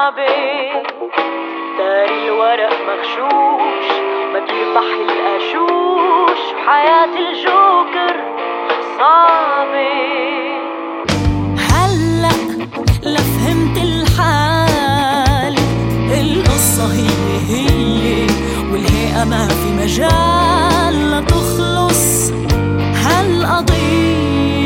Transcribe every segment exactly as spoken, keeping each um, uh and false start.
صعبة، داري الورق مغشوش ما بيربح القشوش، وحياة الجوكر صعبة. هلأ لفهمت الحال، القصة هي هي والهيئة ما في مجال لتخلص هالقضية.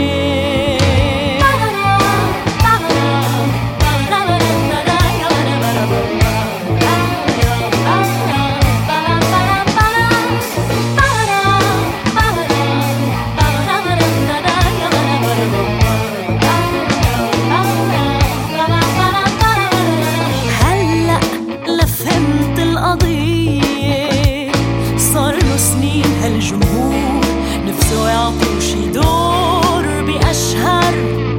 هالجمهور نفسه يعطوا شي دور بأشهر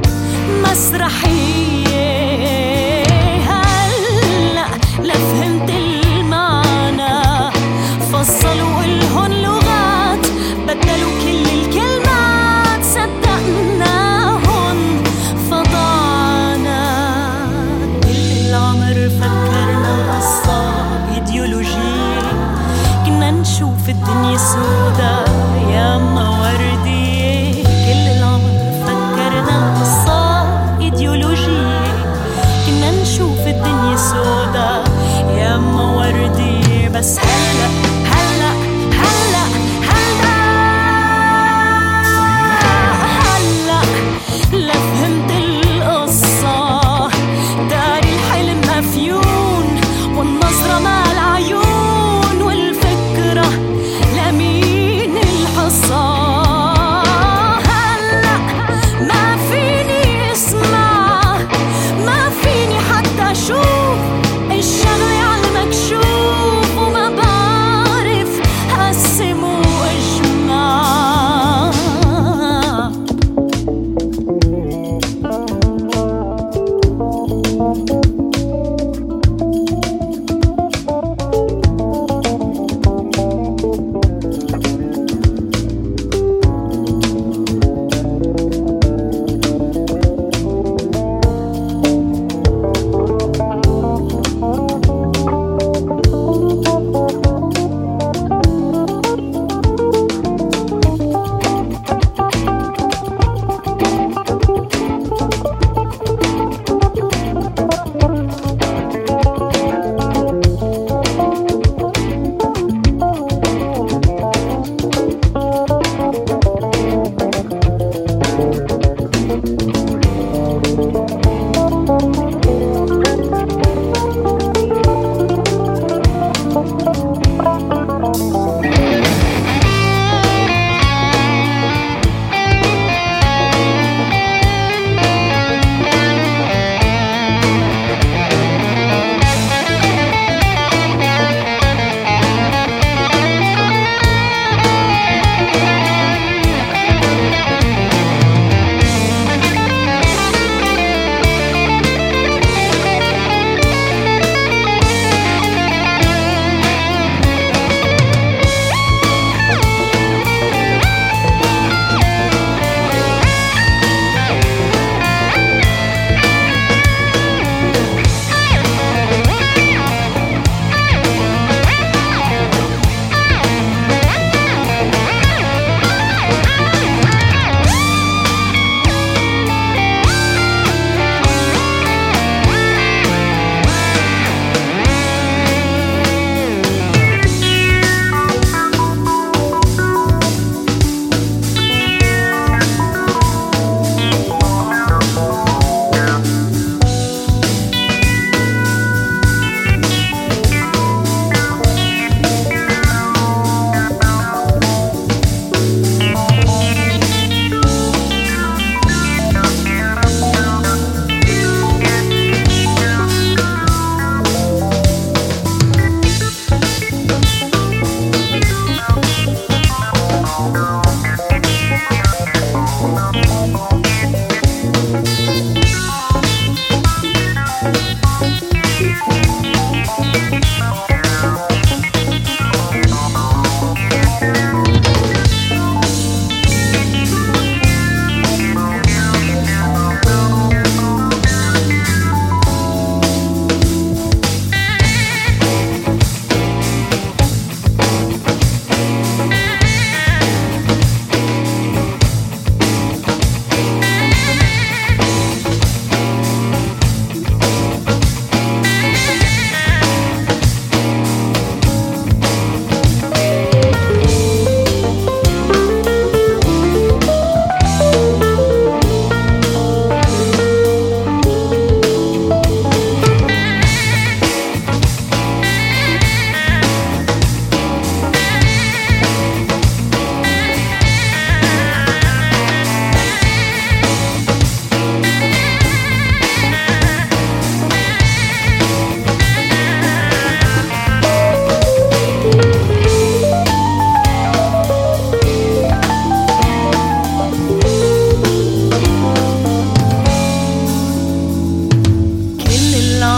مسرحية. هلأ لفهمت المعنى، فصلوا إلهن لغات، بدلوا كل الكلمات، صدقناهن فضعنا. كل العمر فكرنا القصة إيديولوجية، كنا نشوف الدنيا سودا ياما وردية. كل العمر فكرنا القصة إيديولوجية، كنا نشوف الدنيا سودا ياما وردية. بس هلأ هلأ هلأ هلأ هلأ لفهمت القصة، داري الحلم مفيون والنظرة مع العيون، والفكرة لمين الحصة. هلأ ما فيني اسمع، ما فيني حتى اشوف الشغلة عالمكشوف، وما بعرف اقسم واجمع.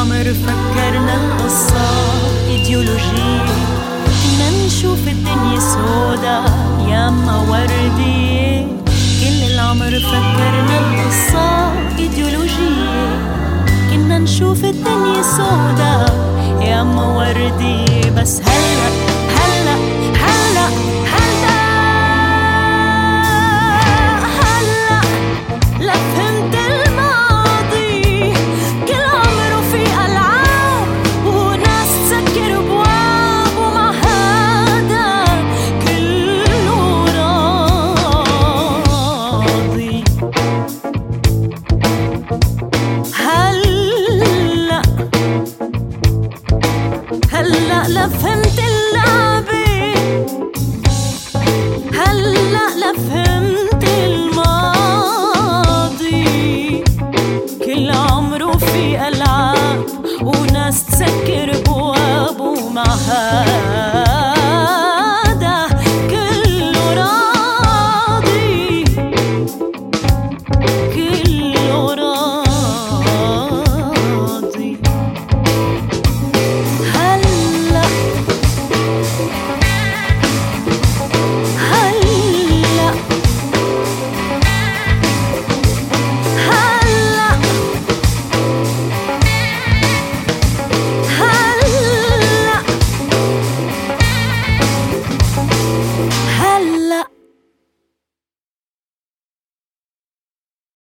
العمر فكرنا القصة ايديولوجية، فينا نشوف الدنيا سودا ياما وردية. كل العمر فكرنا القصة ايديولوجية، كنا نشوف الدنيا سودا ياما وردية. بس هلأ هلأ هلأ هلأ هلأ لا فهمت الماضي، كل عمره في ألعاب وناس تسكر أبواب، ومع هذا كله راضي. هلأ هلأ لا فهمت اللعبة، هلأ لا فهمت الماضي، كل عمره في ألعاب وناس